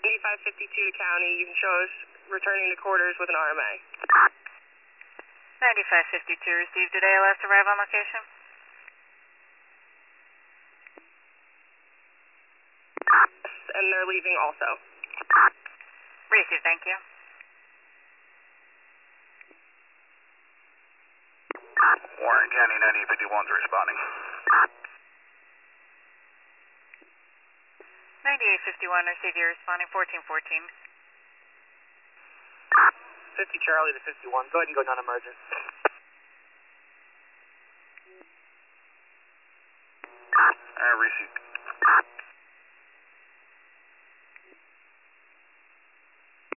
9552 to county, you can show us returning to quarters with an RMA. 9552 received. Did ALS arrive on location? And they're leaving also. Received, thank you. Warren County 9851's responding. 9851 received. You're responding. 1414. 50 Charlie to 51. Go ahead and go non-emergent. Received.